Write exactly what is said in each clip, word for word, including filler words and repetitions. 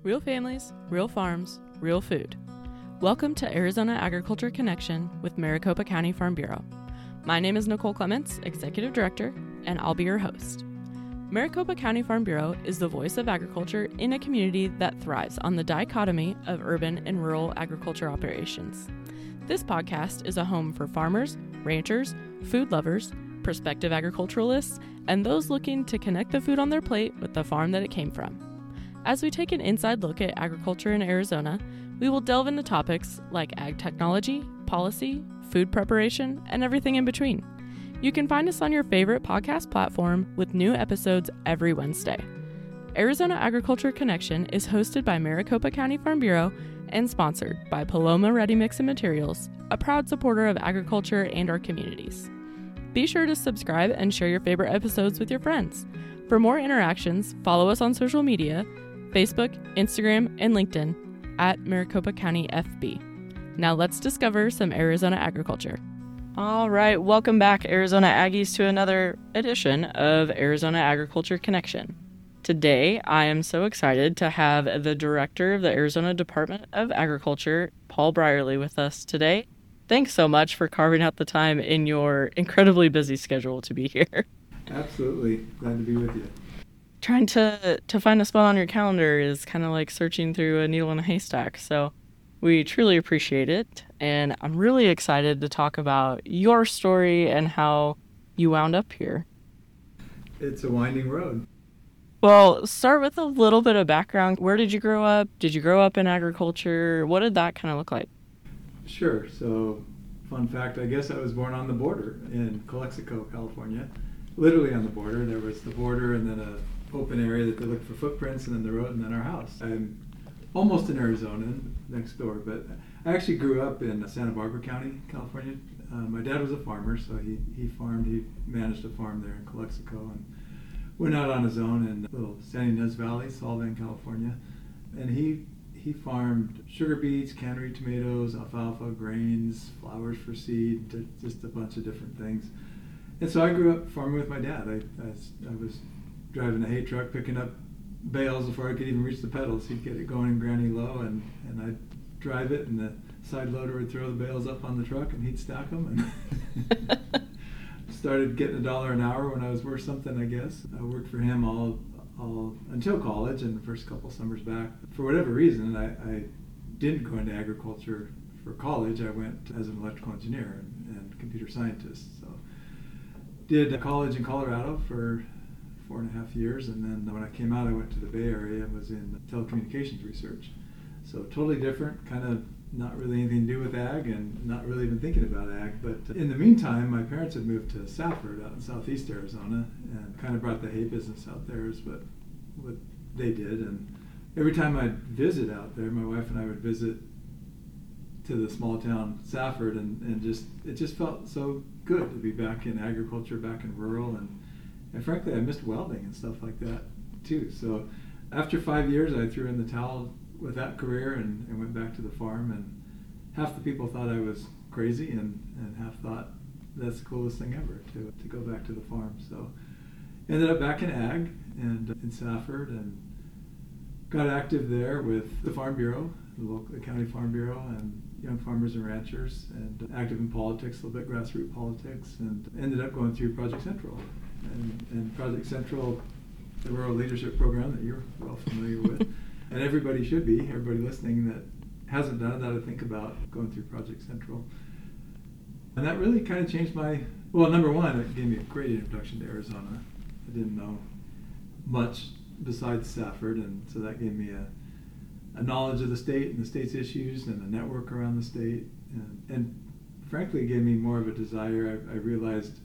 Real families, real farms, real food. Welcome to Arizona Agriculture Connection with Maricopa County Farm Bureau. My name is Nicole Clements, Executive Director, and I'll be your host. Maricopa County Farm Bureau is the voice of agriculture in a community that thrives on the dichotomy of urban and rural agriculture operations. This podcast is a home for farmers, ranchers, food lovers, prospective agriculturalists, and those looking to connect the food on their plate with the farm that it came from. As we take an inside look at agriculture in Arizona, we will delve into topics like ag technology, policy, food preparation, and everything in between. You can find us on your favorite podcast platform with new episodes every Wednesday. Arizona Agriculture Connection is hosted by Maricopa County Farm Bureau and sponsored by Paloma Ready Mix and Materials, a proud supporter of agriculture and our communities. Be sure to subscribe and share your favorite episodes with your friends. For more interactions, follow us on social media, Facebook, Instagram, and LinkedIn at Maricopa County F B. Now let's discover some Arizona agriculture. All right, welcome back, Arizona Aggies, to another edition of Arizona Agriculture Connection. Today, I am so excited to have the Director of the Arizona Department of Agriculture, Paul Brierly, with us today. Thanks so much for carving out the time in your incredibly busy schedule to be here. Absolutely. Glad to be with you. Trying to, to find a spot on your calendar is kind of like searching through a needle in a haystack, so we truly appreciate it, and I'm really excited to talk about your story and how you wound up here. It's a winding road. Well, start with a little bit of background. Where did you grow up? Did you grow up in agriculture? What did that kind of look like? Sure. So, fun fact, I guess I was born on the border in Calexico, California. Literally on the border. There was the border and then a open area that they looked for footprints, and then the road, and then our house. I'm almost an Arizonan next door, but I actually grew up in Santa Barbara County, California. Uh, my dad was a farmer, so he, he farmed, he managed a farm there in Calexico, and went out on his own in little San Ynez Valley, Solvang, California. And he he farmed sugar beets, cannery tomatoes, alfalfa, grains, flowers for seed, just a bunch of different things. And so I grew up farming with my dad. I, I, I was driving a hay truck, picking up bales before I could even reach the pedals. He'd get it going in granny low, and, and I'd drive it, and the side loader would throw the bales up on the truck, and he'd stack them. And started getting a dollar an hour when I was worth something, I guess. I worked for him all all until college and the first couple summers back. For whatever reason, I, I didn't go into agriculture for college. I went as an electrical engineer and, and computer scientist. So did college in Colorado for four and a half years, and then when I came out, I went to the Bay Area and was in telecommunications research. So totally different, kind of not really anything to do with ag and not really even thinking about ag. But in the meantime, my parents had moved to Safford out in southeast Arizona and kind of brought the hay business out there is what, what they did. And every time I'd visit out there, my wife and I would visit to the small town Safford, and, and just it just felt so good to be back in agriculture, back in rural, and And frankly, I missed welding and stuff like that, too. So after five years, I threw in the towel with that career and, and went back to the farm. And half the people thought I was crazy, and, and half thought that's the coolest thing ever, to, to go back to the farm. So ended up back in ag and in Safford, and got active there with the Farm Bureau, the local the county Farm Bureau, and young farmers and ranchers, and active in politics, a little bit grassroots politics, and ended up going through Project Central. And, and Project Central, the rural leadership program that you're well familiar with, and everybody should be, everybody listening that hasn't done it, ought to think about going through Project Central. And that really kind of changed my, well, number one, it gave me a great introduction to Arizona. I didn't know much besides Safford, and so that gave me a, a knowledge of the state and the state's issues and a network around the state. And, and frankly, it gave me more of a desire. I, I realized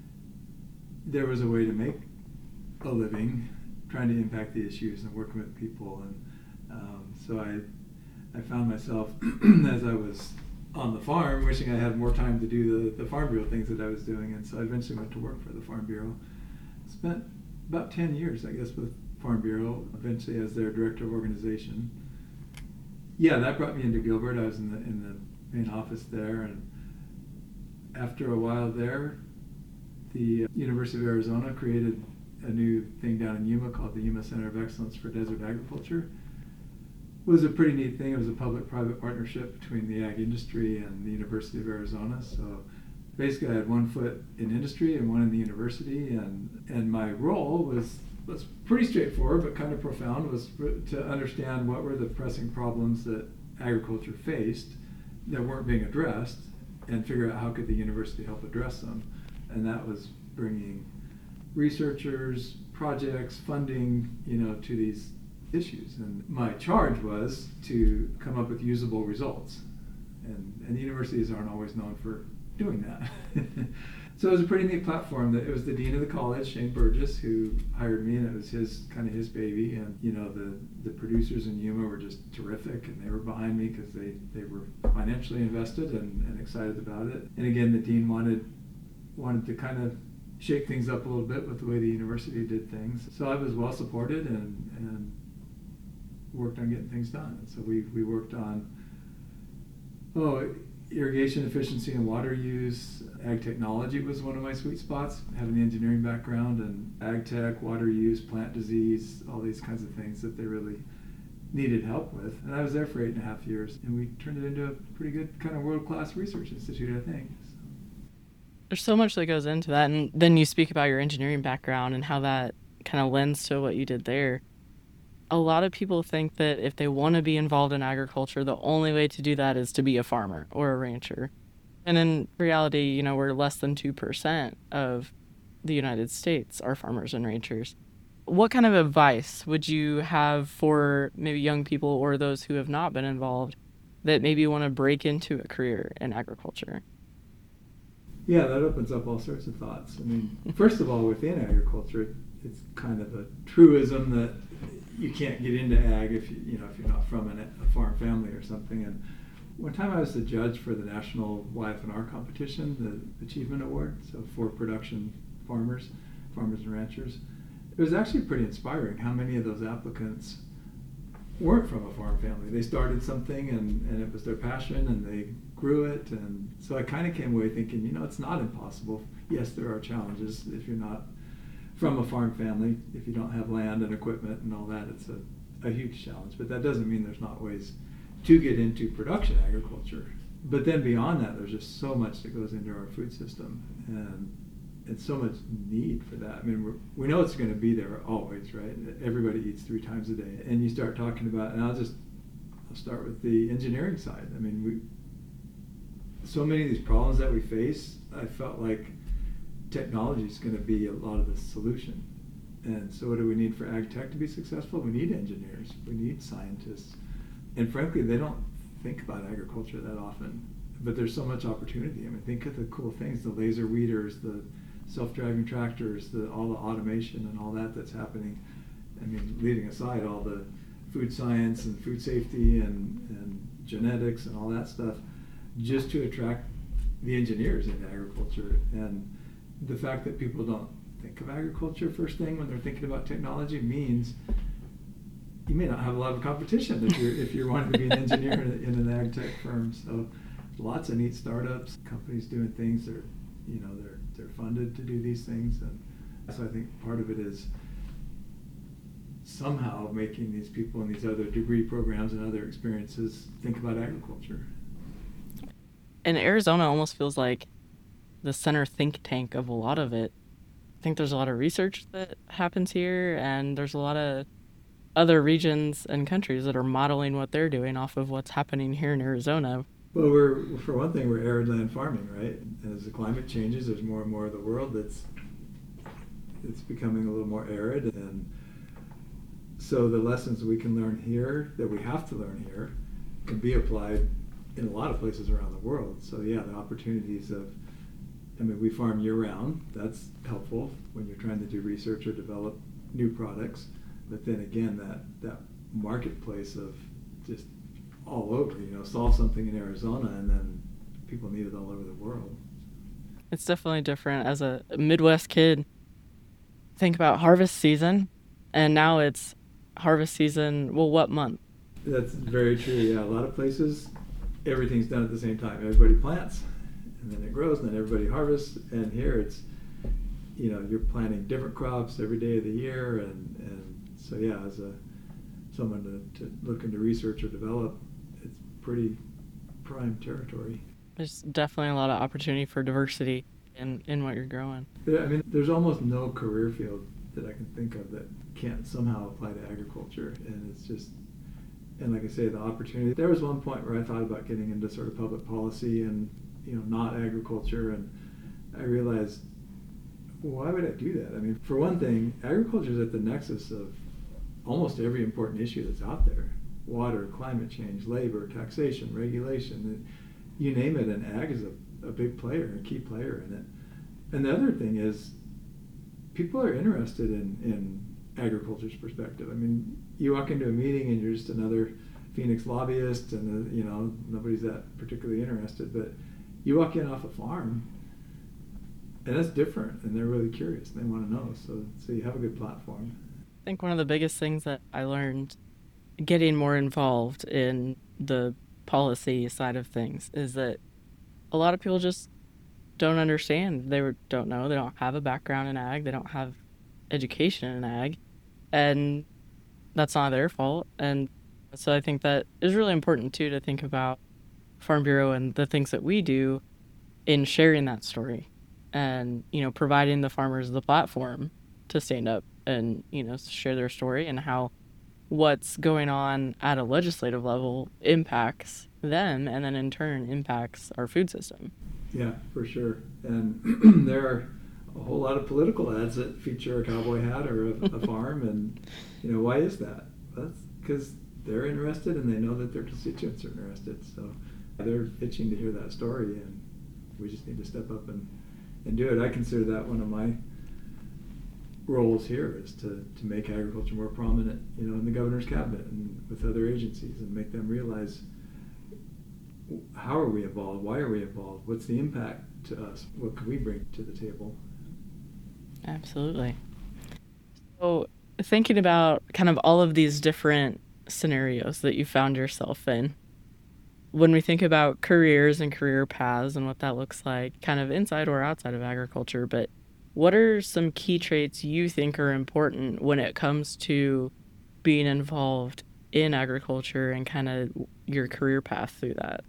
there was a way to make a living trying to impact the issues and working with people. And um, so I I found myself, as I was on the farm, wishing I had more time to do the, the Farm Bureau things that I was doing. And so I eventually went to work for the Farm Bureau. Spent about ten years, I guess, with Farm Bureau, eventually as their director of organization. Yeah, that brought me into Gilbert. I was in the in the main office there, and after a while there, the University of Arizona created a new thing down in Yuma called the Yuma Center of Excellence for Desert Agriculture. was a pretty neat thing. It was a public-private partnership between the ag industry and the University of Arizona. So basically I had one foot in industry and one in the university, and, and my role was, was pretty straightforward but kind of profound, was to understand what were the pressing problems that agriculture faced that weren't being addressed, and figure out how could the university help address them. And that was bringing researchers, projects, funding, you know, to these issues. And my charge was to come up with usable results. And, and universities aren't always known for doing that. So it was a pretty neat platform. That it was the dean of the college, Shane Burgess, who hired me, and it was his kind of his baby. And you know, the the producers in Yuma were just terrific, and they were behind me because they they were financially invested and, and excited about it. And again, the dean wanted wanted to kind of shake things up a little bit with the way the university did things. So I was well supported and and worked on getting things done. And so we we worked on oh. irrigation efficiency and water use. Ag technology was one of my sweet spots, having the engineering background, and ag tech, water use, plant disease, all these kinds of things that they really needed help with. And I was there for eight and a half years, and we turned it into a pretty good kind of world-class research institute, I think. So. There's so much that goes into that, and then you speak about your engineering background and how that kind of lends to what you did there. A lot of people think that if they want to be involved in agriculture, the only way to do that is to be a farmer or a rancher. And in reality, you know, we're less than two percent of the United States are farmers and ranchers. What kind of advice would you have for maybe young people or those who have not been involved that maybe want to break into a career in agriculture? Yeah, that opens up all sorts of thoughts. I mean, first of all, within agriculture, it's kind of a truism that you can't get into ag if you, you know if you're not from an, a farm family or something. And one time I was the judge for the national Y F N R competition, the Achievement Award, so for production farmers, farmers and ranchers. It was actually pretty inspiring how many of those applicants weren't from a farm family. They started something and, and it was their passion and they grew it. And so I kind of came away thinking, you know, it's not impossible. Yes, there are challenges if you're not from a farm family. If you don't have land and equipment and all that, it's a, a huge challenge. But that doesn't mean there's not ways to get into production agriculture. But then beyond that, there's just so much that goes into our food system, and and so much need for that. I mean, we're, we know it's going to be there always, right? Everybody eats three times a day. And you start talking about, and I'll just I'll start with the engineering side. I mean, we so many of these problems that we face, I felt like technology is going to be a lot of the solution. And so what do we need for ag tech to be successful? We need engineers. We need scientists. And frankly, they don't think about agriculture that often. But there's so much opportunity. I mean, think of the cool things, the laser weeders, the self-driving tractors, the, all the automation and all that that's happening. I mean, leaving aside all the food science and food safety and, and genetics and all that stuff, just to attract the engineers into agriculture. And the fact that people don't think of agriculture first thing when they're thinking about technology means you may not have a lot of competition if you're if you're wanting to be an engineer in, a, in an ag tech firm. So lots of neat startups, companies doing things that are, you know, they're they're funded to do these things. And so I think part of it is somehow making these people in these other degree programs and other experiences think about agriculture. And Arizona almost feels like the center think tank of a lot of it. I think there's a lot of research that happens here, and there's a lot of other regions and countries that are modeling what they're doing off of what's happening here in Arizona. Well, we're, for one thing, we're arid land farming, right? And as the climate changes, there's more and more of the world that's it's becoming a little more arid. And so the lessons we can learn here, that we have to learn here, can be applied in a lot of places around the world. So yeah, the opportunities of, I mean, we farm year-round. That's helpful when you're trying to do research or develop new products. But then again, that, that marketplace of just all over, you know, solve something in Arizona and then people need it all over the world. It's definitely different. As a Midwest kid, think about harvest season, and now it's harvest season, well, what month? That's very true, yeah. A lot of places, everything's done at the same time. Everybody plants, and then it grows, and then everybody harvests. And here it's, you know, you're planting different crops every day of the year, and, and so yeah, as a someone to, to look into research or develop, it's pretty prime territory. There's definitely a lot of opportunity for diversity in, in what you're growing. Yeah, I mean, there's almost no career field that I can think of that can't somehow apply to agriculture. And it's just, and like I say, the opportunity. There was one point where I thought about getting into sort of public policy and, you know, not agriculture. And I realized, why would I do that? I mean, for one thing, agriculture is at the nexus of almost every important issue that's out there. Water, climate change, labor, taxation, regulation, you name it, and ag is a, a big player, a key player in it. And the other thing is, people are interested in, in agriculture's perspective. I mean, you walk into a meeting and you're just another Phoenix lobbyist, and uh, you know, nobody's that particularly interested, but you walk in off a farm, and that's different, and they're really curious, and they want to know, so, so you have a good platform. I think one of the biggest things that I learned getting more involved in the policy side of things is that a lot of people just don't understand. They don't know. They don't have a background in ag. They don't have education in ag. And that's not their fault. And so I think that is really important, too, to think about Farm Bureau and the things that we do in sharing that story and, you know, providing the farmers the platform to stand up and, you know, share their story and how what's going on at a legislative level impacts them and then in turn impacts our food system. Yeah, for sure. And there are a whole lot of political ads that feature a cowboy hat or a, a farm, and you know, why is that? That's because they're interested and they know that their constituents are interested. So they're itching to hear that story, and we just need to step up and, and do it. I consider that one of my roles here is to, to make agriculture more prominent, you know, in the governor's cabinet and with other agencies, and make them realize, how are we involved? Why are we involved? What's the impact to us? What can we bring to the table? Absolutely. So thinking about kind of all of these different scenarios that you found yourself in, when we think about careers and career paths and what that looks like, kind of inside or outside of agriculture, but what are some key traits you think are important when it comes to being involved in agriculture and kind of your career path through that?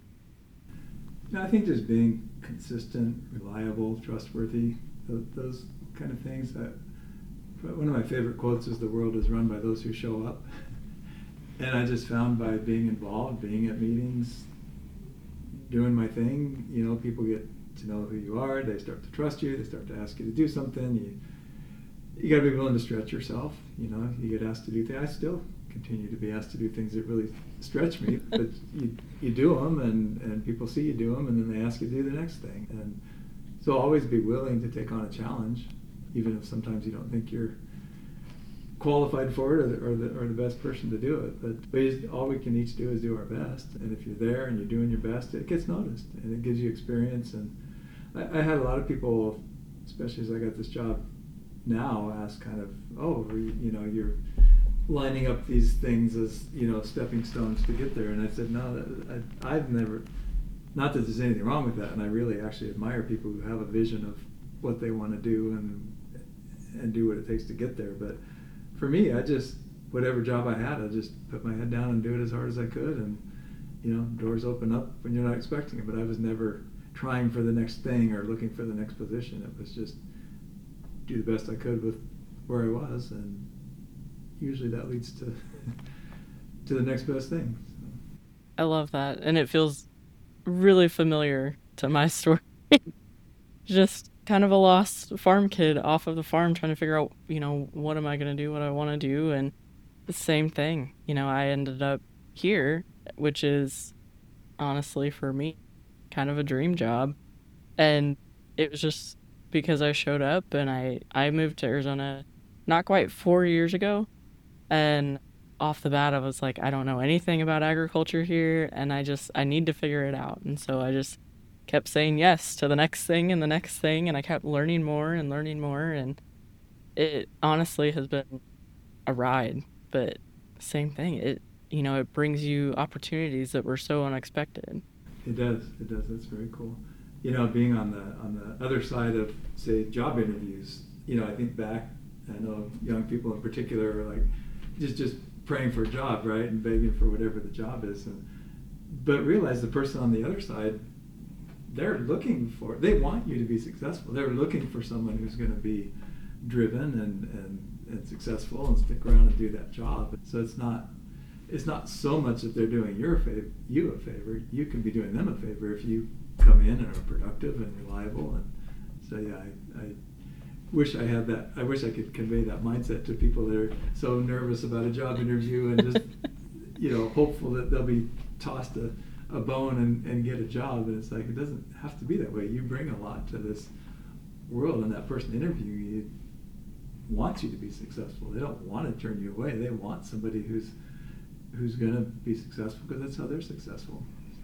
I think just being consistent, reliable, trustworthy, those, those kind of things. That, one of my favorite quotes is, "The world is run by those who show up." And I just found by being involved, being at meetings, doing my thing, you know, people get to know who you are, they start to trust you, they start to ask you to do something. You you got to be willing to stretch yourself. You know, you get asked to do things. I still continue to be asked to do things that really stretch me, but you you do them, and, and people see you do them, and then they ask you to do the next thing. And so always be willing to take on a challenge, even if sometimes you don't think you're qualified for it or the, or the, or the best person to do it. But, but just, all we can each do is do our best. And if you're there and you're doing your best, it gets noticed, and it gives you experience. And I, I had a lot of people, especially as I got this job now, ask kind of, oh, you, you know, you're lining up these things as, you know, stepping stones to get there. And I said, no, I, I've never, not that there's anything wrong with that. And I really actually admire people who have a vision of what they want to do and and do what it takes to get there. But for me, I just, whatever job I had, I just put my head down and do it as hard as I could. And, you know, doors open up when you're not expecting it. But I was never trying for the next thing or looking for the next position. It was just do the best I could with where I was. And usually that leads to to the next best thing. So. I love that. And it feels really familiar to my story. Just kind of a lost farm kid off of the farm trying to figure out, you know, what am I going to do, what I want to do. And the same thing, you know, I ended up here, which is honestly for me kind of a dream job. And it was just because I showed up, and I, I moved to Arizona not quite four years ago. And off the bat, I was like, I don't know anything about agriculture here, and I just, I need to figure it out. And so I just kept saying yes to the next thing and the next thing, and I kept learning more and learning more, and it honestly has been a ride. But same thing, it, you know, it brings you opportunities that were so unexpected. It does, it does, that's very cool. You know, being on the on the other side of, say, job interviews, you know, I think back, I know young people in particular are like, just just praying for a job, right, and begging for whatever the job is, and but realize the person on the other side, they're looking for, they want you to be successful. They're looking for someone who's going to be driven and, and, and successful and stick around and do that job. So it's not it's not so much that they're doing your favor, you a favor. You can be doing them a favor if you come in and are productive and reliable. And so yeah, I, I wish I had that. I wish I could convey that mindset to people that are so nervous about a job interview and just you know hopeful that they'll be tossed a, a bone and, and get a job. And it's like, it doesn't have to be that way. You bring a lot to this world, and that person interviewing you wants you to be successful. They don't want to turn you away. They want somebody who's who's going to be successful because that's how they're successful.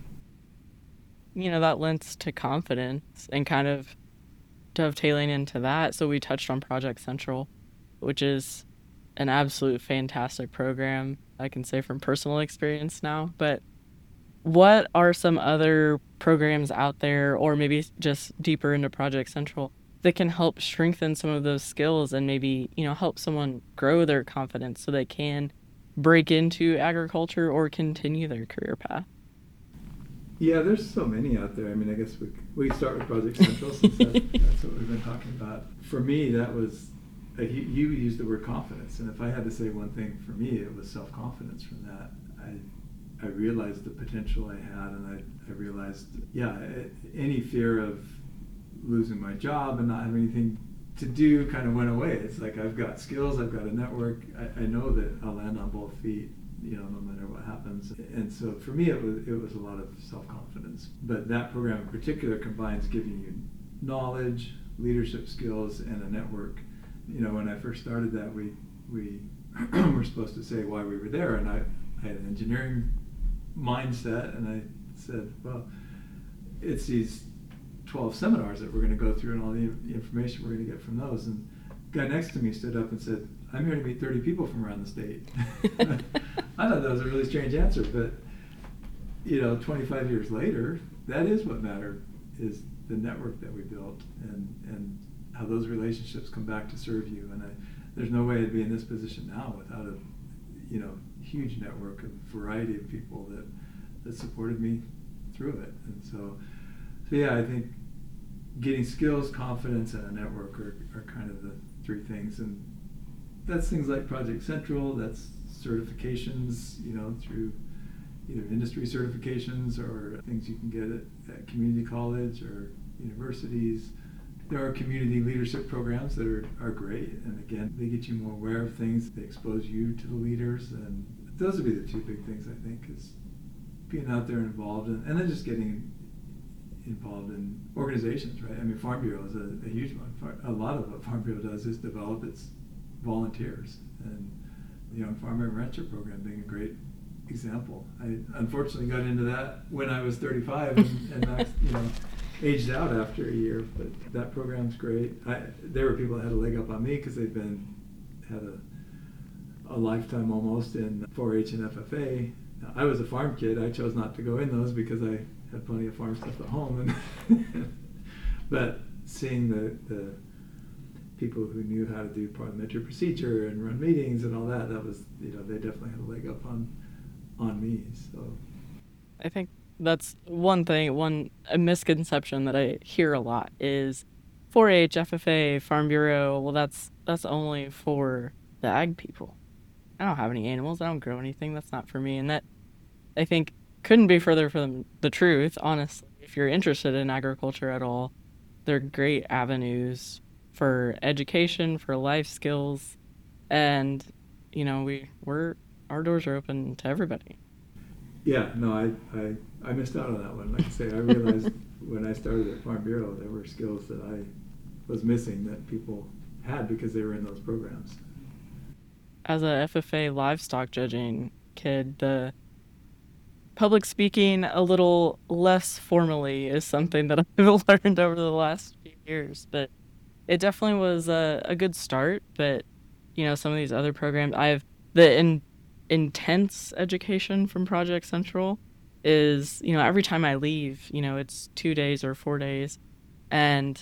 You know, that lends to confidence and kind of dovetailing into that. So we touched on Project Central, which is an absolute fantastic program, I can say from personal experience now. But what are some other programs out there, or maybe just deeper into Project Central, that can help strengthen some of those skills and maybe, you know, help someone grow their confidence so they can break into agriculture or continue their career path? Yeah, there's so many out there. I mean, I guess we we start with Project Central since that, that's what we've been talking about. For me, that was, like, you, you used the word confidence, and if I had to say one thing for me, it was self-confidence from that. I I realized the potential I had, and I, I realized, yeah, it, any fear of losing my job and not having anything to do kind of went away. It's like, I've got skills, I've got a network, I, I know that I'll land on both feet, you know, no matter what happens. And so for me, it was it was a lot of self-confidence. But that program in particular combines giving you knowledge, leadership skills, and a network. You know, when I first started that, we we were supposed to say why we were there, and I, I had an engineering mindset, and I said, well, it's these twelve seminars that we're going to go through and all the, the information we're going to get from those. And the guy next to me stood up and said, I'm here to meet thirty people from around the state. I thought that was a really strange answer, but you know, twenty-five years later, that is what mattered, is the network that we built and, and how those relationships come back to serve you. And I, there's no way I'd be in this position now without a, you know, huge network of variety of people that, that supported me through it. And so, so yeah, I think getting skills, confidence, and a network are, are kind of the three things. And that's things like Project Central, that's certifications, you know, through either industry certifications or things you can get at, at community college or universities. There are community leadership programs that are, are great, and again, they get you more aware of things, they expose you to the leaders, and those would be the two big things, I think, is being out there and involved, in, and then just getting involved in organizations, right? I mean, Farm Bureau is a, a huge one. A lot of what Farm Bureau does is develop its volunteers, and the Young Farmer and Rancher program being a great example. I unfortunately got into that when I was thirty-five and, and I, you know, aged out after a year, but that program's great. I, there were people that had a leg up on me because they'd been, had a, a lifetime almost in four H and F F A. I was a farm kid. I chose not to go in those because I had plenty of farm stuff at home. And but seeing the, the people who knew how to do parliamentary procedure and run meetings and all that, that was, you know, they definitely had a leg up on on me. So I think that's one thing, one a misconception that I hear a lot is four H, F F A, Farm Bureau, well, that's that's only for the ag people. I don't have any animals. I don't grow anything. That's not for me. And that, I think, couldn't be further from the truth, honestly. If you're interested in agriculture at all, they're great avenues for education, for life skills, and, you know, we, we're, our doors are open to everybody. Yeah, no, I, I, I missed out on that one. Like I say, I realized when I started at Farm Bureau, there were skills that I was missing that people had because they were in those programs. As a F F A livestock judging kid, the public speaking a little less formally is something that I've learned over the last few years, but it definitely was a, a good start. But, you know, some of these other programs, I have the in, intense education from Project Central is, you know, every time I leave, you know, it's two days or four days. And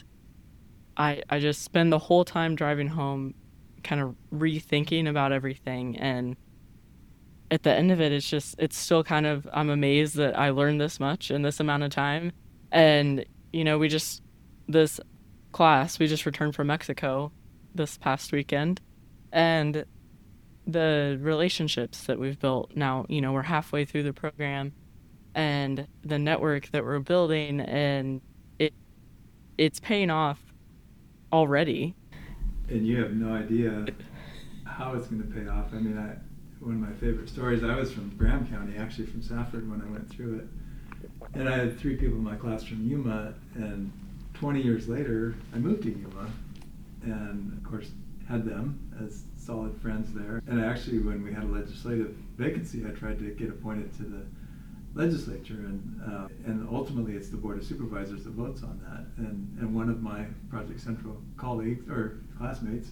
I, I just spend the whole time driving home kind of rethinking about everything and at the end of it, it's just, it's still kind of, I'm amazed that I learned this much in this amount of time. And, you know, we just, this class, we just returned from Mexico this past weekend. And the relationships that we've built now, you know, we're halfway through the program, and the network that we're building, and it it's paying off already. And you have no idea how it's going to pay off. I mean, I one of my favorite stories, I was from Graham County, actually from Safford when I went through it. And I had three people in my class from Yuma, and twenty years later, I moved to Yuma, and of course, had them as solid friends there. And actually, when we had a legislative vacancy, I tried to get appointed to the legislature, and uh, and ultimately it's the Board of Supervisors that votes on that. And, and one of my Project Central colleagues, or classmates,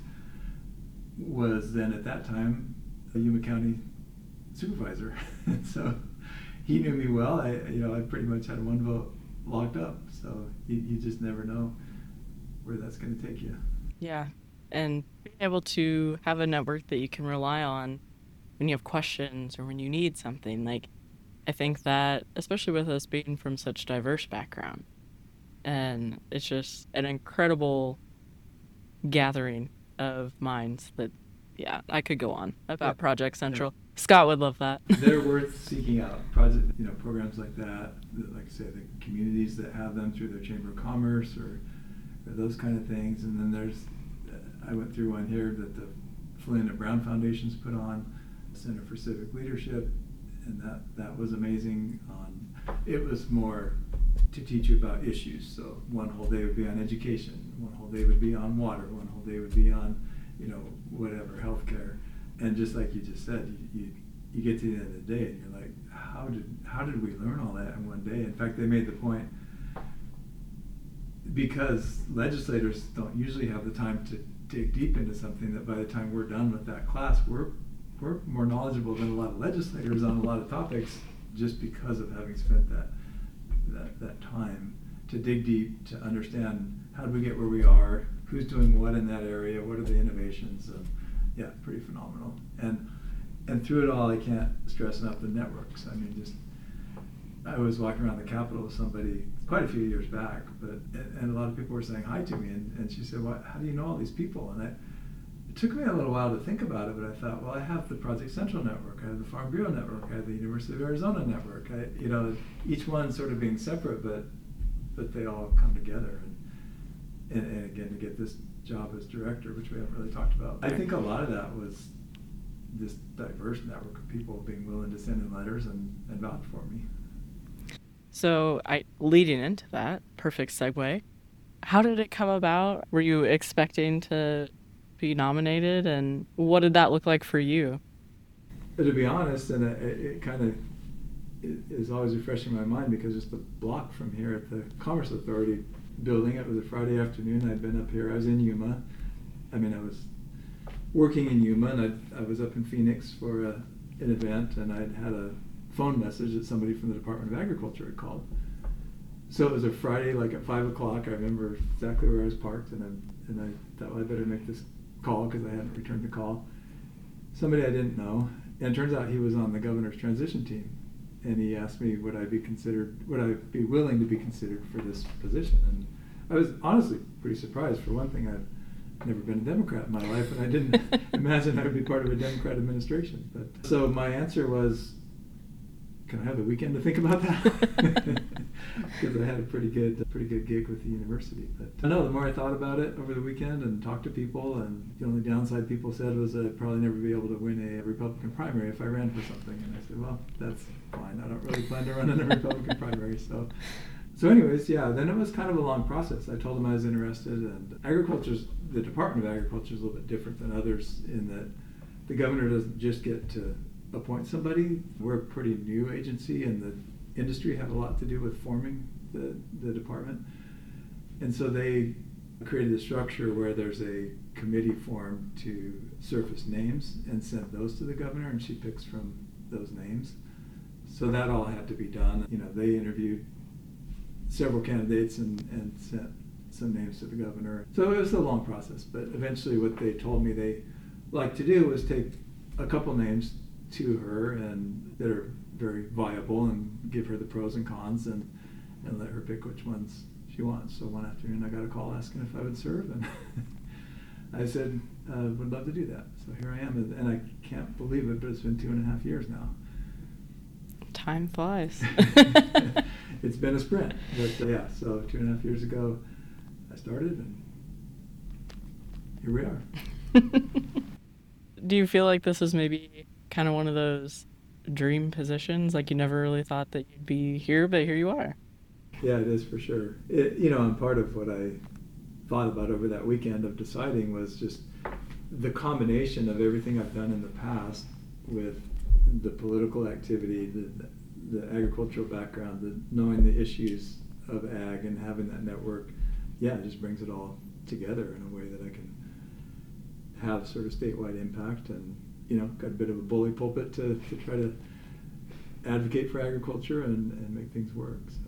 was then at that time a Yuma County supervisor. And so he knew me well. I, you know, I pretty much had one vote locked up. So you, you just never know where that's going to take you. Yeah. And being able to have a network that you can rely on when you have questions or when you need something, like, I think that, especially with us being from such diverse background, and it's just an incredible gathering of minds that, yeah, I could go on about yeah. Project Central. Yeah. Scott would love that. They're worth seeking out. Project, you know, programs like that, like I say, the communities that have them through their Chamber of Commerce or, or those kind of things. And then there's, I went through one here that the Flynn and Brown Foundations put on, Center for Civic Leadership, and that, that was amazing. On, it was more to teach you about issues. So one whole day would be on education, one whole day would be on water, one whole day would be on, you know, whatever, healthcare. And just like you just said, you, you you get to the end of the day and you're like, how did how did we learn all that in one day? In fact, they made the point, because legislators don't usually have the time to dig deep into something, that by the time we're done with that class, we're we're more knowledgeable than a lot of legislators on a lot of topics, just because of having spent that that that time to dig deep, to understand how do we get where we are, who's doing what in that area, what are the innovations. Um, yeah, pretty phenomenal. And and through it all, I can't stress enough the networks. I mean, just I was walking around the Capitol with somebody quite a few years back, but and, and a lot of people were saying hi to me, and, and she said, "Well, how do you know all these people?" And I, it took me a little while to think about it, but I thought, well, I have the Project Central network, I have the Farm Bureau network, I have the University of Arizona network. I, you know, each one sort of being separate, but but they all come together. And, and, and again, to get this job as director, which we haven't really talked about, I think a lot of that was this diverse network of people being willing to send in letters and, and vouch for me. So, I leading into that, perfect segue, how did it come about? Were you expecting to be nominated, and what did that look like for you? But to be honest, and it, it kind of it is always refreshing my mind, because just the block from here at the Commerce Authority building, it was a Friday afternoon, I'd been up here, I was in Yuma. I mean, I was working in Yuma, and I'd, I was up in Phoenix for a, an event, and I'd had a phone message that somebody from the Department of Agriculture had called. So it was a Friday, like at five o'clock. I remember exactly where I was parked, and I, and I thought, well, I better make this call, because I hadn't returned the call. Somebody I didn't know, and it turns out he was on the governor's transition team, and he asked me, would I be considered, would I be willing to be considered for this position? And I was honestly pretty surprised. For one thing, I've never been a Democrat in my life, and I didn't imagine I would be part of a Democrat administration. But so my answer was, can I have the weekend to think about that? Because I had a pretty good, pretty good gig with the university. But I know the more I thought about it over the weekend and talked to people, and the only downside people said was I'd probably never be able to win a Republican primary if I ran for something. And I said, well, that's fine. I don't really plan to run in a Republican primary. So, so anyways, yeah. Then it was kind of a long process. I told them I was interested, and agriculture's the Department of Agriculture is a little bit different than others in that the governor doesn't just get to appoint somebody. We're a pretty new agency, and the industry have a lot to do with forming the, the department. And so they created a structure where there's a committee formed to surface names and send those to the governor, and she picks from those names. So that all had to be done. You know, they interviewed several candidates and, and sent some names to the governor. So it was a long process, but eventually what they told me they like to do was take a couple names to her and that are very viable, and give her the pros and cons, and, and let her pick which ones she wants. So one afternoon I got a call asking if I would serve, and I said, uh, would love to do that. So here I am, and I can't believe it, but it's been two and a half years now. Time flies. It's been a sprint, but uh, yeah, so two and a half years ago I started, and here we are. Do you feel like this is maybe kind of one of those dream positions? Like you never really thought that you'd be here, but here you are. Yeah, it is for sure. It, you know, and part of what I thought about over that weekend of deciding was just the combination of everything I've done in the past with the political activity, the, the agricultural background, the knowing the issues of ag and having that network. Yeah, it just brings it all together in a way that I can have sort of statewide impact, and you know, got a bit of a bully pulpit to, to try to advocate for agriculture and, and make things work. So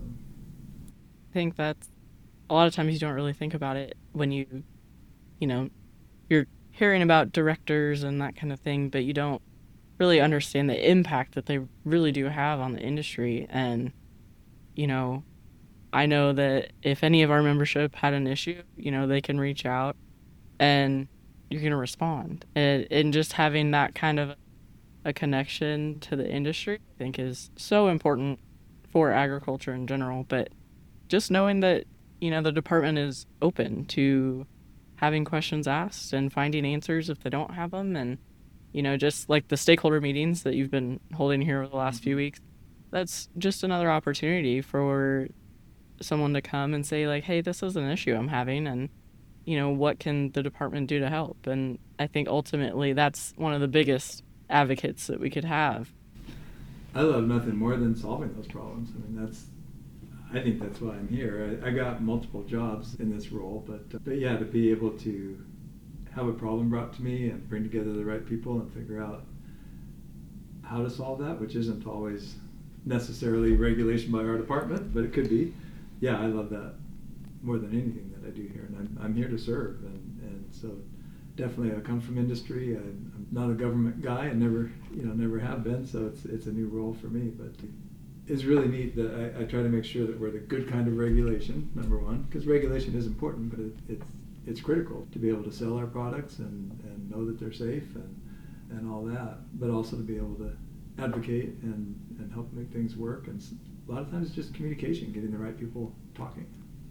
I think that's a lot of times you don't really think about it when you, you know, you're hearing about directors and that kind of thing, but you don't really understand the impact that they really do have on the industry. And, you know, I know that if any of our membership had an issue, you know, they can reach out and you're going to respond. And, and just having that kind of a connection to the industry, I think, is so important for agriculture in general. But just knowing that, you know, the department is open to having questions asked and finding answers if they don't have them. And, you know, just like the stakeholder meetings that you've been holding here over the last few weeks, that's just another opportunity for someone to come and say, like, hey, this is an issue I'm having, and, you know, what can the department do to help? And I think ultimately that's one of the biggest advocates that we could have. I love nothing more than solving those problems. I mean, that's, I think that's why I'm here. I, I got multiple jobs in this role, but, uh, but yeah, to be able to have a problem brought to me and bring together the right people and figure out how to solve that, which isn't always necessarily regulation by our department, but it could be. Yeah, I love that more than anything that I do here, and I'm, I'm here to serve, and, and so definitely I come from industry. I, I'm not a government guy, and never, you know, never have been, so it's it's a new role for me, but it's really neat that I, I try to make sure that we're the good kind of regulation, number one, because regulation is important, but it, it's it's critical to be able to sell our products and, and know that they're safe and, and all that, but also to be able to advocate and, and help make things work. And a lot of times it's just communication, getting the right people talking.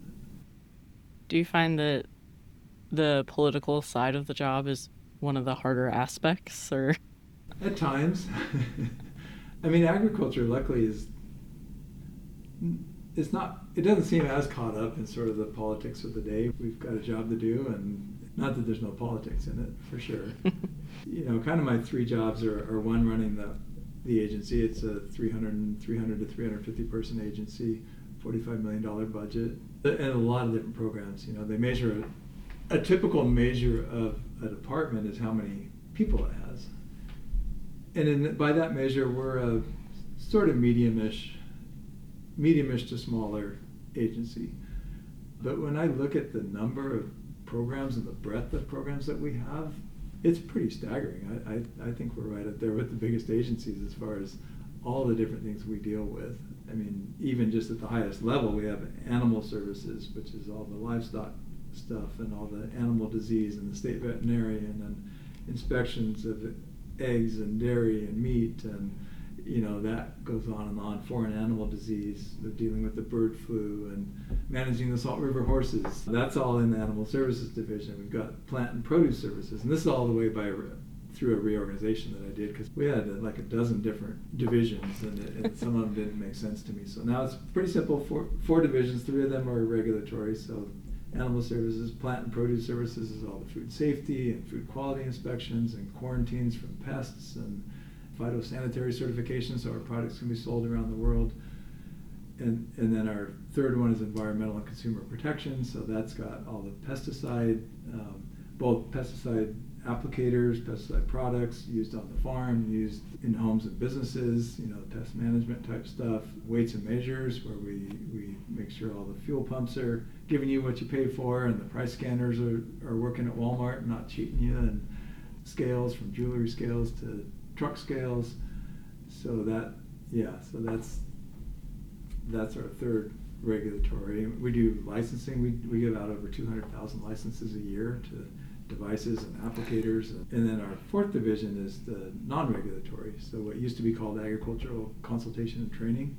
Do you find that the political side of the job is one of the harder aspects, or? At times. I mean, agriculture luckily is, it's not, it doesn't seem as caught up in sort of the politics of the day. We've got a job to do, and not that there's no politics in it, for sure. You know, kind of my three jobs are, are one, running the the agency. It's a three hundred, three hundred to three hundred fifty person agency, forty-five million dollars budget, and a lot of different programs. You know, they measure, a, a typical measure of a department is how many people it has. And in, by that measure, we're a sort of medium-ish, medium-ish to smaller agency. But when I look at the number of programs and the breadth of programs that we have, it's pretty staggering. I, I, I think we're right up there with the biggest agencies as far as all the different things we deal with. I mean, even just at the highest level, we have animal services, which is all the livestock stuff and all the animal disease, and the state veterinarian, and inspections of eggs and dairy and meat, and you know, that goes on and on. Foreign animal disease, they're dealing with the bird flu, and managing the Salt River horses. That's all in the Animal Services Division. We've got Plant and Produce Services, and this is all the way by through a reorganization that I did, because we had like a dozen different divisions, and, it, and some of them didn't make sense to me. So now it's pretty simple. Four, four divisions, three of them are regulatory. So Animal Services, Plant and Produce Services is all the food safety and food quality inspections and quarantines from pests and phytosanitary certification, so our products can be sold around the world. And and then our third one is environmental and consumer protection, so that's got all the pesticide, um, both pesticide applicators, pesticide products used on the farm, used in homes and businesses, you know, pest management type stuff, weights and measures, where we, we make sure all the fuel pumps are giving you what you pay for, and the price scanners are, are working at Walmart and not cheating you, and scales, from jewelry scales to truck scales. So that, yeah, so that's that's our third regulatory. We do licensing. We, we give out over two hundred thousand licenses a year to devices and applicators. And then our fourth division is the non-regulatory. So what used to be called agricultural consultation and training.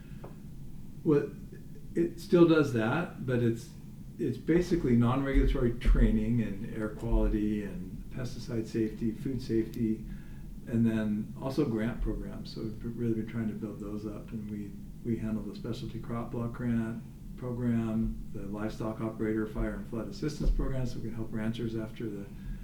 What it still does that, but it's it's basically non-regulatory training in air quality and pesticide safety, food safety, and then also grant programs. So we've really been trying to build those up, and we, we handle the specialty crop block grant program, the livestock operator fire and flood assistance program, so we can help ranchers after the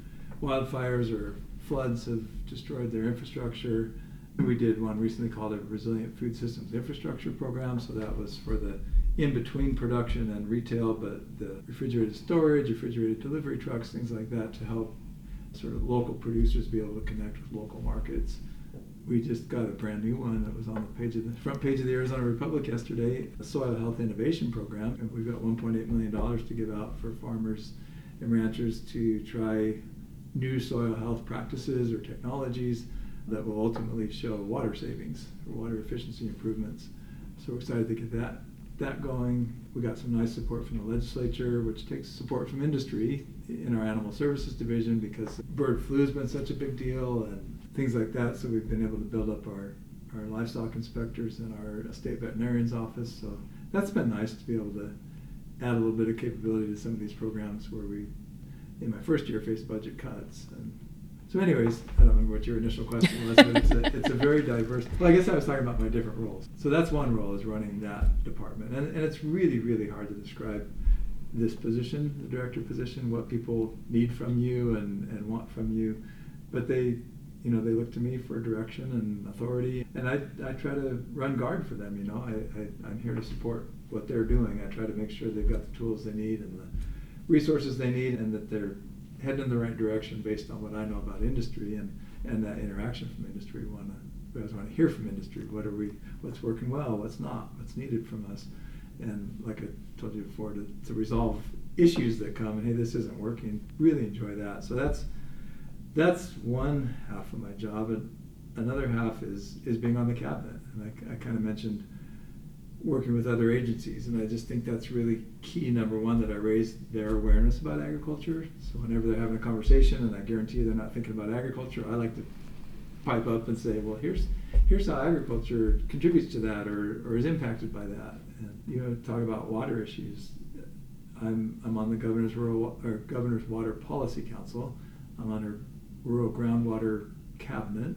wildfires or floods have destroyed their infrastructure. We did one recently called a Resilient Food Systems Infrastructure Program, so that was for the in-between production and retail, but the refrigerated storage, refrigerated delivery trucks, things like that, to help sort of local producers be able to connect with local markets. We just got a brand new one that was on the page of the front page of the Arizona Republic yesterday, a soil health innovation program, and we've got one point eight million dollars to give out for farmers and ranchers to try new soil health practices or technologies that will ultimately show water savings or water efficiency improvements. So we're excited to get that that going. We got some nice support from the legislature, which takes support from industry in our animal services division, because bird flu has been such a big deal and things like that. So we've been able to build up our, our livestock inspectors in our state veterinarian's office. So that's been nice to be able to add a little bit of capability to some of these programs where we, in my first year, faced budget cuts. And so anyways, I don't remember what your initial question was, but it's a, it's a very diverse, well, I guess I was talking about my different roles. So that's one role, is running that department. And, and it's really, really hard to describe this position, the director position, what people need from you and, and want from you. But they, you know, they look to me for direction and authority. And I, I try to run guard for them, you know. I, I, I'm here to support what they're doing. I try to make sure they've got the tools they need and the resources they need, and that they're heading in the right direction based on what I know about industry and, and that interaction from industry. We want to, we always want to hear from industry. What are we, what's working well, what's not, what's needed from us. And like I told you before, to, to resolve issues that come and, hey, this isn't working, really enjoy that. So that's that's one half of my job. And another half is, is being on the cabinet. And I, I kind of mentioned working with other agencies, and I just think that's really key. Number one, that I raise their awareness about agriculture. So whenever they're having a conversation, and I guarantee you they're not thinking about agriculture, I like to pipe up and say, well, here's here's how agriculture contributes to that, or, or is impacted by that. And you know, talk about water issues. I'm I'm on the governor's rural or governor's water policy council. I'm on her rural groundwater cabinet.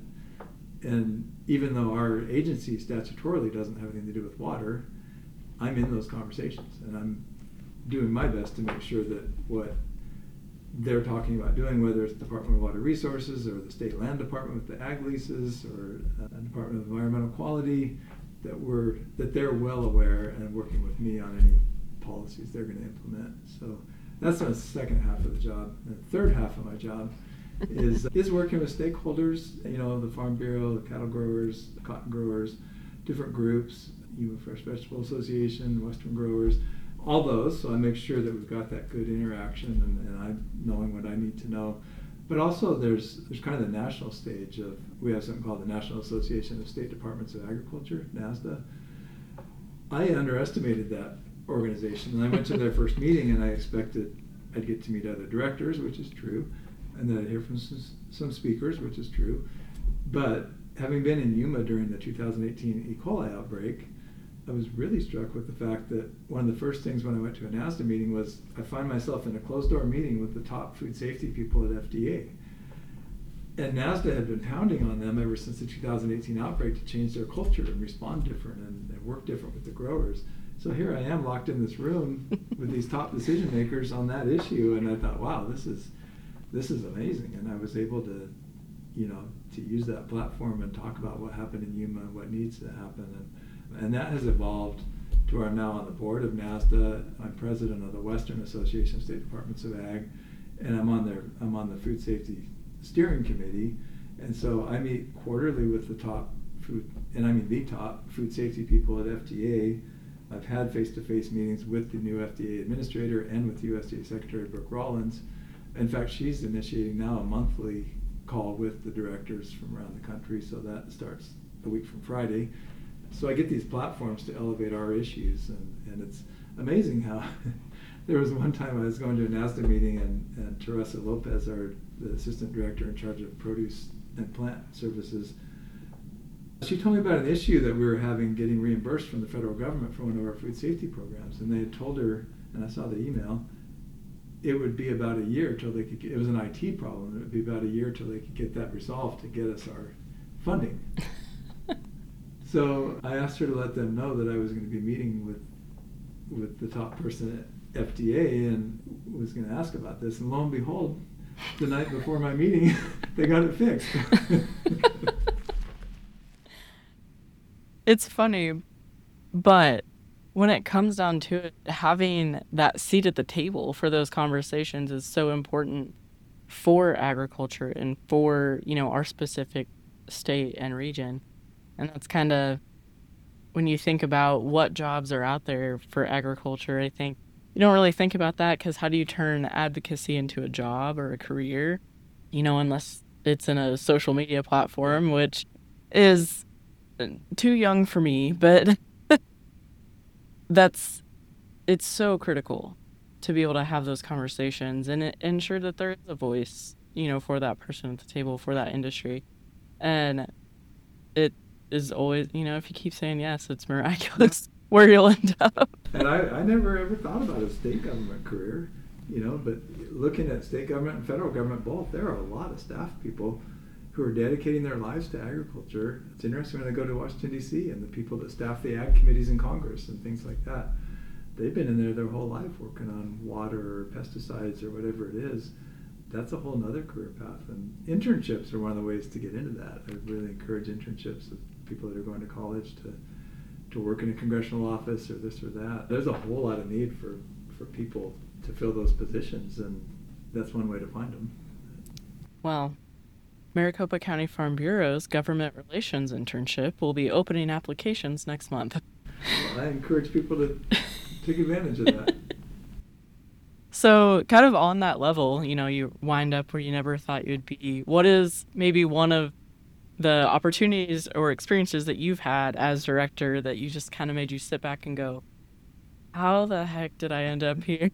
And even though our agency statutorily doesn't have anything to do with water, I'm in those conversations, and I'm doing my best to make sure that what they're talking about doing, whether it's the Department of Water Resources or the State Land Department with the ag leases or the Department of Environmental Quality, that we're that they're well aware and working with me on any policies they're going to implement. So that's the second half of the job. And the third half of my job is is working with stakeholders, you know, the Farm Bureau, the cattle growers, the cotton growers, different groups, even Fresh Vegetable Association, Western Growers, all those. So I make sure that we've got that good interaction, and, and I'm knowing what I need to know. But also there's there's kind of the national stage of, we have something called the National Association of State Departments of Agriculture, NASDA. I underestimated that organization, and I went to their first meeting, and I expected I'd get to meet other directors, which is true, and then I'd hear from some, some speakers, which is true. But having been in Yuma during the two thousand eighteen E. coli outbreak, I was really struck with the fact that one of the first things when I went to a NASDA meeting was I find myself in a closed-door meeting with the top food safety people at F D A. And NASDA had been pounding on them ever since the two thousand eighteen outbreak to change their culture and respond different and, and work different with the growers. So here I am locked in this room with these top decision makers on that issue, and I thought, wow, this is this is amazing. And I was able to, you know, to use that platform and talk about what happened in Yuma and what needs to happen. And, and that has evolved to where I'm now on the board of NASDA. I'm president of the Western Association of State Departments of Ag, and I'm on their I'm on the Food Safety Steering Committee. And so I meet quarterly with the top food, and I mean the top food safety people at F D A. I've had face-to-face meetings with the new F D A administrator and with U S D A Secretary Brooke Rollins. In fact, she's initiating now a monthly call with the directors from around the country, so that starts a week from Friday. So I get these platforms to elevate our issues, and, and it's amazing how there was one time I was going to a NASDA meeting, and, and Teresa Lopez, our the assistant director in charge of produce and plant services, she told me about an issue that we were having getting reimbursed from the federal government for one of our food safety programs, and they had told her, and I saw the email, it would be about a year till they could get, it was an I T problem, it would be about a year till they could get that resolved to get us our funding. So I asked her to let them know that I was going to be meeting with with the top person at F D A and was going to ask about this, and lo and behold, the night before my meeting, they got it fixed. It's funny, but when it comes down to it, having that seat at the table for those conversations is so important for agriculture and for, you know, our specific state and region. And that's kind of, when you think about what jobs are out there for agriculture, I think you don't really think about that, because how do you turn advocacy into a job or a career? You know, unless it's in a social media platform, which is too young for me, but that's, it's so critical to be able to have those conversations and ensure that there is a voice, you know, for that person at the table, for that industry. And it is always, you know, if you keep saying yes, it's miraculous where you'll end up. And I, I never ever thought about a state government career, you know, but looking at state government and federal government both, there are a lot of staff people who are dedicating their lives to agriculture. It's interesting when I go to Washington, D C, and the people that staff the ag committees in Congress and things like that, they've been in there their whole life working on water or pesticides or whatever it is. That's a whole nother career path. And internships are one of the ways to get into that. I really encourage internships of people that are going to college to to work in a congressional office or this or that. There's a whole lot of need for, for people to fill those positions, and that's one way to find them. Well, Maricopa County Farm Bureau's Government Relations Internship will be opening applications next month. Well, I encourage people to take advantage of that. So kind of on that level, you know, you wind up where you never thought you'd be. What is maybe one of the opportunities or experiences that you've had as director that you just kind of made you sit back and go, how the heck did I end up here?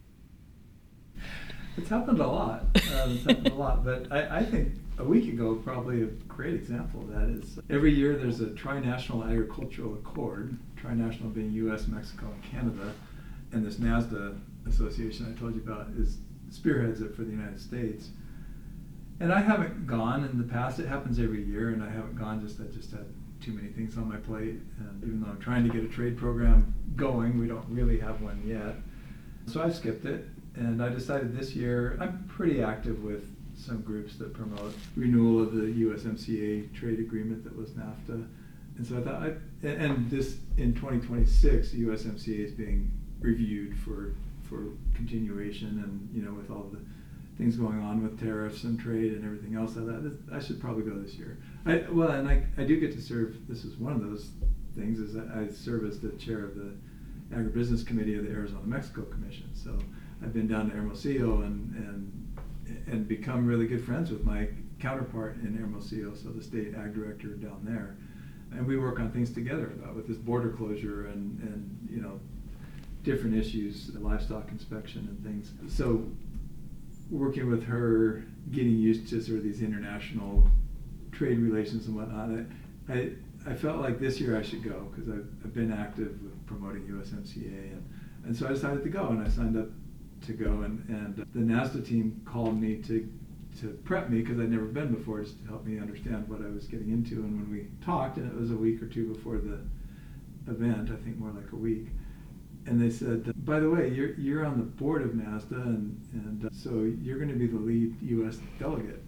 It's happened a lot. Um, it's happened a lot. But I, I think a week ago, probably a great example of that is every year there's a Tri-National Agricultural Accord, Tri-National being U S, Mexico, and Canada, and this NASDA association I told you about is spearheads it for the United States. And I haven't gone in the past. It happens every year, and I haven't gone. Just I just had too many things on my plate, and even though I'm trying to get a trade program going, we don't really have one yet. So I skipped it, and I decided this year I'm pretty active with some groups that promote renewal of the U S M C A trade agreement that was NAFTA. And so I thought, I, and this in twenty twenty-six, the U S M C A is being reviewed for for continuation, and you know, with all the things going on with tariffs and trade and everything else, I thought I should probably go this year. I, well, and I, I do get to serve, this is one of those things, is that I serve as the chair of the Agribusiness Committee of the Arizona-Mexico Commission. So I've been down to Hermosillo and, and, and become really good friends with my counterpart in Hermosillo, so the state ag director down there. And we work on things together about with this border closure and, and you know, different issues, livestock inspection and things. So working with her, getting used to sort of these international trade relations and whatnot, I, I, I felt like this year I should go because I've, I've been active with promoting U S M C A, and, and so I decided to go, and I signed up to go, and, and the NASDA team called me to to prep me because I'd never been before, just to help me understand what I was getting into. And when we talked, and it was a week or two before the event, I think more like a week, and they said, by the way, you're you're on the board of NASDA, and, and uh, so you're going to be the lead U S delegate.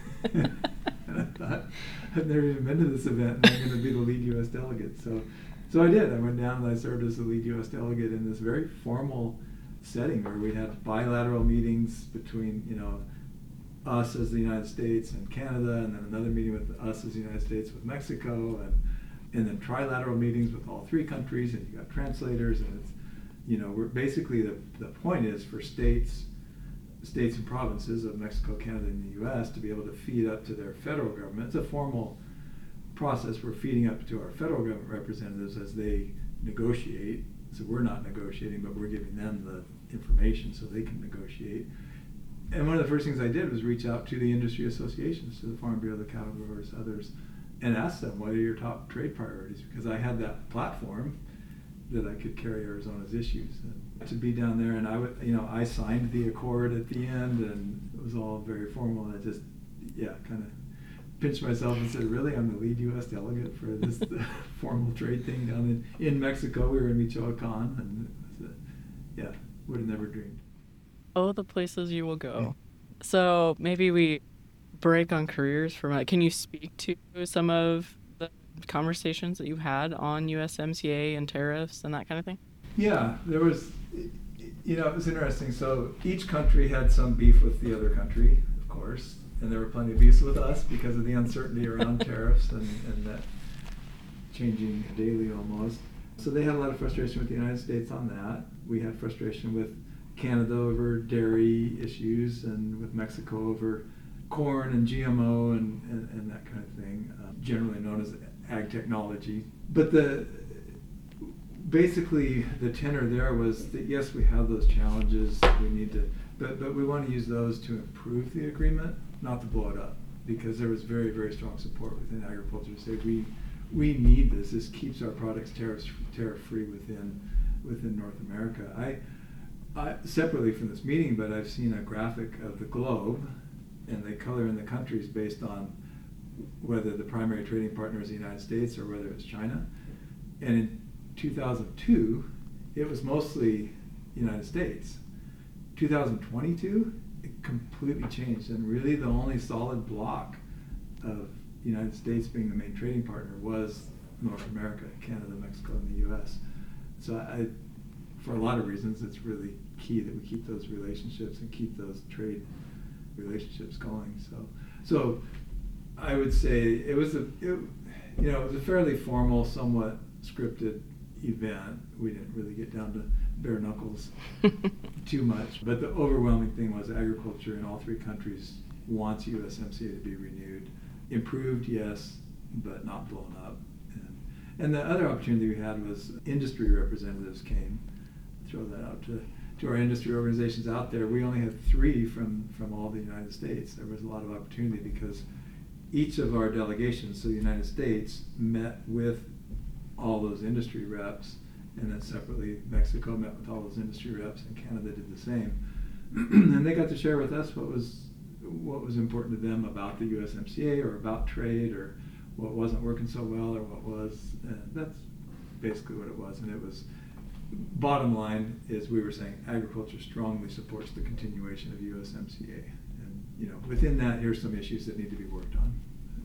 And I thought, I've never even been to this event, and I'm going to be the lead U S delegate. So, so I did. I went down and I served as the lead U S delegate in this very formal setting where we had bilateral meetings between, you know, us as the United States and Canada, and then another meeting with us as the United States with Mexico, and and then trilateral meetings with all three countries, and you got translators, and it's, you know, we're basically the the point is for states states and provinces of Mexico, Canada, and the U S to be able to feed up to their federal government. It's a formal process we're feeding up to our federal government representatives as they negotiate. So we're not negotiating, but we're giving them the information so they can negotiate. And one of the first things I did was reach out to the industry associations, to the Farm Bureau, the cattle growers, others, and ask them, what are your top trade priorities? Because I had that platform that I could carry Arizona's issues. And to be down there, and I would, you know, I signed the accord at the end, and it was all very formal. And I just, yeah, kind of pinched myself and said, really, I'm the lead U S delegate for this formal trade thing down in, in Mexico. We were in Michoacan, and it was a, yeah, would have never dreamed. Oh, the places you will go. So maybe we break on careers for a minute. Can you speak to some of the conversations that you had on U S M C A and tariffs and that kind of thing? Yeah, there was, you know, it was interesting. So each country had some beef with the other country, of course, and there were plenty of beefs with us because of the uncertainty around tariffs and, and that changing daily almost. So they had a lot of frustration with the United States on that. We had frustration with Canada over dairy issues, and with Mexico over corn and G M O and, and, and that kind of thing, uh, generally known as ag technology. But the basically the tenor there was that yes, we have those challenges, we need to, but, but we want to use those to improve the agreement, not to blow it up, because there was very, very strong support within agriculture to say we we need this. This keeps our products tariff tariff free within within North America. I, I separately from this meeting, but I've seen a graphic of the globe, and they color in the countries based on whether the primary trading partner is the United States or whether it's China. And in two thousand two, it was mostly United States. two thousand twenty-two, it completely changed, and really the only solid block of the United States being the main trading partner was North America, Canada, Mexico, and the U S. So I, for a lot of reasons, it's really key that we keep those relationships and keep those trade relationships going. So, so I would say it was a, it, you know, it was a fairly formal, somewhat scripted event. We didn't really get down to bare knuckles too much, but the overwhelming thing was agriculture in all three countries wants U S M C A to be renewed. Improved, yes, but not blown up. And, and the other opportunity we had was industry representatives came. Throw that out to, to our industry organizations out there. We only had three from, from all the United States. There was a lot of opportunity because each of our delegations, so the United States, met with all those industry reps, and then separately Mexico met with all those industry reps, and Canada did the same. And they got to share with us what was what was important to them about the U S M C A or about trade or what wasn't working so well or what was. And that's basically what it was. And it was, bottom line is we were saying agriculture strongly supports the continuation of U S M C A. And you know, within that, here's some issues that need to be worked on.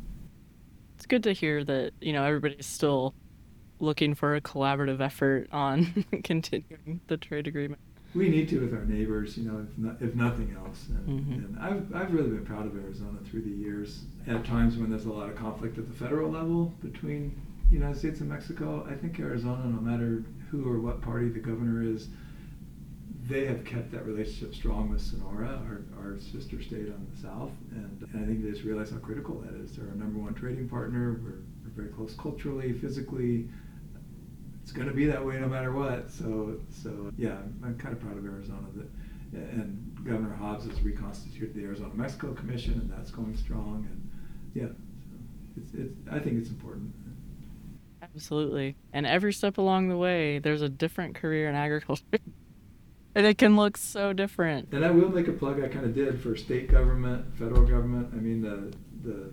It's good to hear that, you know, everybody's still looking for a collaborative effort on continuing the trade agreement. We need to with our neighbors, you know, if, not, if nothing else. And, Mm-hmm. and I've, I've really been proud of Arizona through the years. At times when there's a lot of conflict at the federal level between the United States and Mexico, I think Arizona, no matter who or what party the governor is, they have kept that relationship strong with Sonora, our, our sister state on the south. And, and I think they just realize how critical that is. They're our number one trading partner. We're, we're very close culturally, physically. It's going to be that way no matter what. So, so yeah, I'm, I'm kind of proud of Arizona that, and Governor Hobbs has reconstituted the Arizona-Mexico Commission, and that's going strong. And yeah, so it's, it's, I think it's important. Absolutely. And every step along the way, there's a different career in agriculture. And it can look so different. And I will make a plug I kind of did for state government, federal government. I mean, the the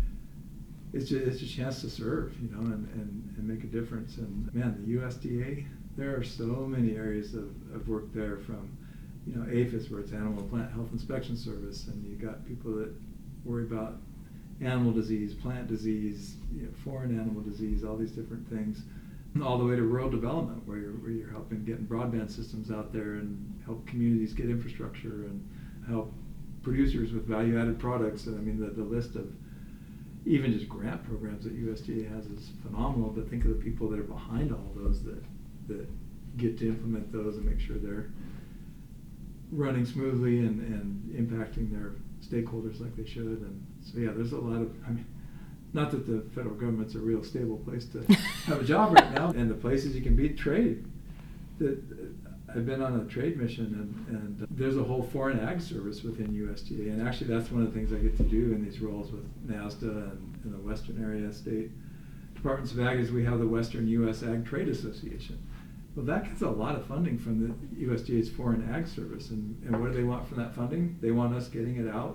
it's just, it's a chance to serve, you know, and, and, and make a difference. And man, the U S D A, there are so many areas of, of work there, from, you know, APHIS, where it's Animal Plant Health Inspection Service, and you got people that worry about animal disease, plant disease, you know, foreign animal disease, all these different things, all the way to rural development, where you're, where you're helping getting broadband systems out there and help communities get infrastructure and help producers with value-added products. And I mean, the, the list of even just grant programs that U S D A has is phenomenal, but think of the people that are behind all those that that get to implement those and make sure they're running smoothly and, and impacting their stakeholders like they should. And so, yeah, there's a lot of, I mean, not that the federal government's a real stable place to have a job right now, and the places you can beat trade. The, I've been on a trade mission, and, and there's a whole foreign ag service within U S D A, and actually that's one of the things I get to do in these roles with NASDA and in the Western area state departments of ag is we have the Western U S Ag Trade Association. Well, that gets a lot of funding from the U S D A's foreign ag service, and, and what do they want from that funding? They want us getting it out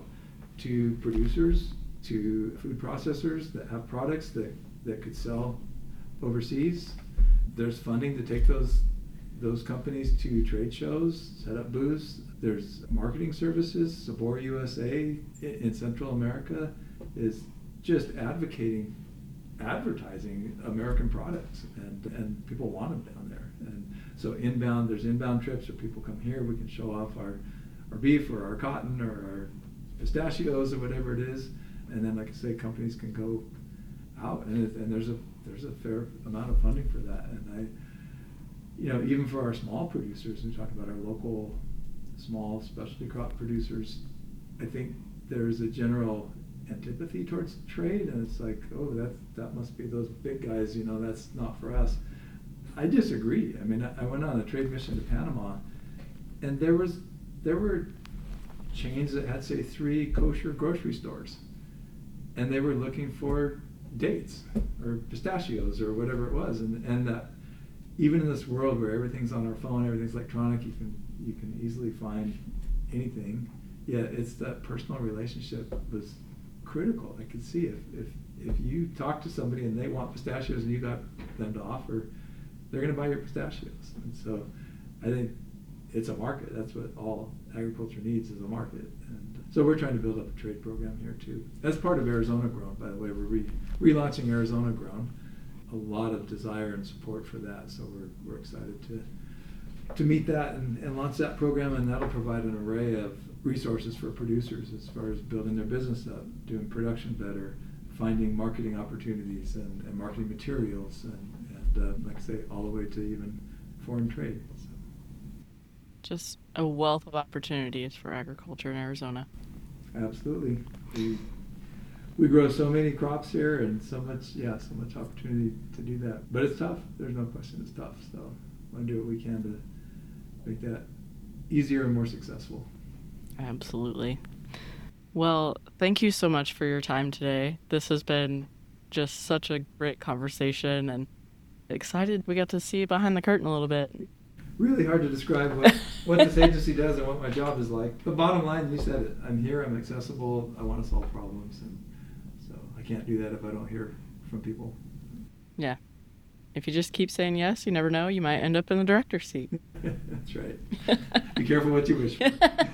to producers, to food processors that have products that, that could sell overseas. There's funding to take those those companies to trade shows, set up booths. There's marketing services. Sabor U S A in Central America is just advocating, advertising American products, and, and people want them down there. And so inbound, there's inbound trips where people come here, we can show off our, our beef or our cotton or our pistachios or whatever it is. And then, like I say, companies can go out, and, it, and there's a there's a fair amount of funding for that. And I, you know, even for our small producers, we talk about our local small specialty crop producers, I think there's a general antipathy towards trade, and it's like, oh, that that must be those big guys, you know, that's not for us. I disagree. I mean, I, I went on a trade mission to Panama, and there was there were chains that had, say, three kosher grocery stores, and they were looking for dates or pistachios or whatever it was, and and that even in this world where everything's on our phone, everything's electronic, you can you can easily find anything. Yeah, it's that personal relationship was critical. I could see if if if you talk to somebody and they want pistachios and you got them to offer, they're going to buy your pistachios. And so I think it's a market. That's what all agriculture needs, is a market. And so we're trying to build up a trade program here too. That's part of Arizona Grown, by the way. We're re- relaunching Arizona Grown. A lot of desire and support for that. So we're we're excited to to meet that and, and launch that program, and that'll provide an array of resources for producers as far as building their business up, doing production better, finding marketing opportunities and, and marketing materials, and, and uh, like I say, all the way to even foreign trade. So. Just a wealth of opportunities for agriculture in Arizona. Absolutely. We, we grow so many crops here, and so much, yeah, so much opportunity to do that. But it's tough. There's no question it's tough. So I want to do what we can to make that easier and more successful. Absolutely. Well, thank you so much for your time today. This has been just such a great conversation, and excited we got to see behind the curtain a little bit. Really hard to describe what, what this agency does and what my job is like. The bottom line, you said it. I'm here, I'm accessible, I want to solve problems, and so I can't do that if I don't hear from people. Yeah. If you just keep saying yes, you never know, you might end up in the director's seat. That's right. Be careful what you wish for.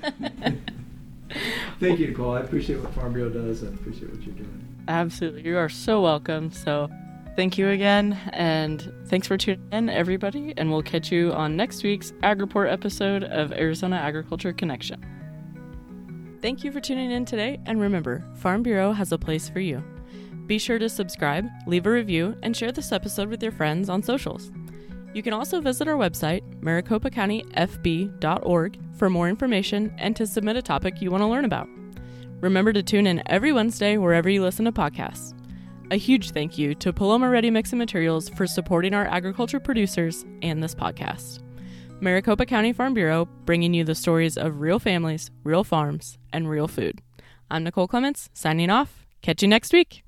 Thank you, Nicole. I appreciate what Farm Bureau does and appreciate what you're doing. Absolutely. You are so welcome. So thank you again, and thanks for tuning in, everybody, and we'll catch you on next week's Ag Report episode of Arizona Agriculture Connection. Thank you for tuning in today, and remember, Farm Bureau has a place for you. Be sure to subscribe, leave a review, and share this episode with your friends on socials. You can also visit our website, maricopa county f b dot org, for more information and to submit a topic you want to learn about. Remember to tune in every Wednesday wherever you listen to podcasts. A huge thank you to Paloma Ready Mix and Materials for supporting our agriculture producers and this podcast. Maricopa County Farm Bureau, bringing you the stories of real families, real farms, and real food. I'm Nicole Clements, signing off. Catch you next week.